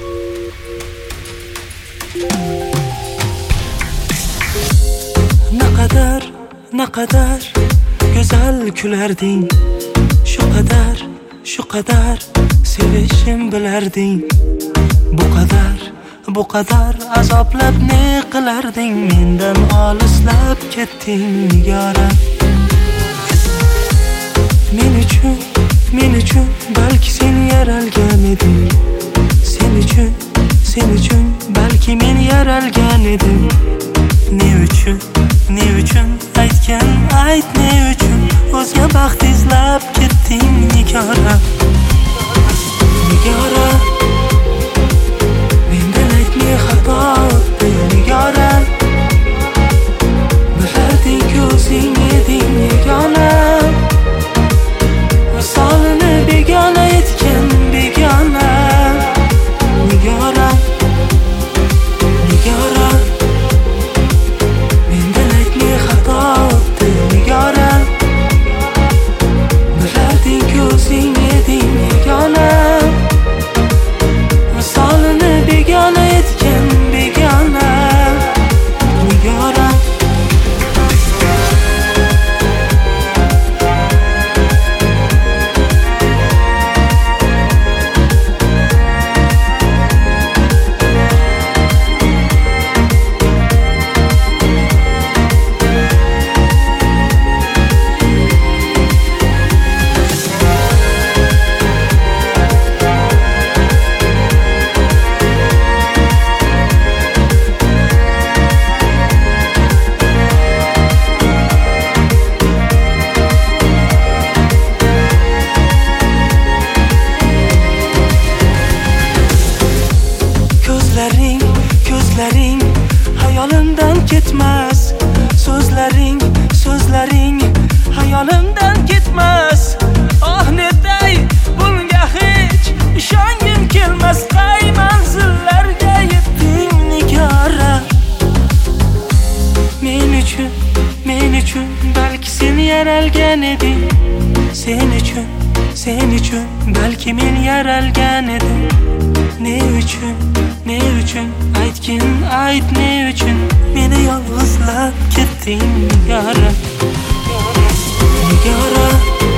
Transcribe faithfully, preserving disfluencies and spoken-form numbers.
Naqadar, naqadar go'zal kularding, shu qadar, shu qadar sevishim bilarding. Bu qadar, bu qadar azoblab ne qilarding, mendan olislab ketding nigora. Men uchun, men uchun balki sen yaralgan eding. Sen uchun, sen uchun balki men yaralgan edim. Ne uchun, ne uchun aytgan ayt, ne uchun o'zga baxt izlab ketding nigora. Nigora, mendan aytmay xato o'tdi nigora. Bilarding ko'zing eding yagona, misolini begona aytgan begona. Nigora, nigora, mendan aytmay xato o'tdi nigora. Bilarding ko'zing eding yagona, misolini begona aytgan begona. Nigora, ko'zlaring, ko'zlaring hayolimdan ketmas. So'zlaring, so'zlaring hayolimdan ketmas. Oh netay bunga hech ishongim kelmas. Qay manzillarga yetding nigora. Men uchun, men uchun balki sen yaralgan eding. Sen uchun, sen uchun balki men yaralgan edim. Ne uchun, ne uchun aytgin ayt, ne uchun meni yolg'izlab ketding nigora. Nigora,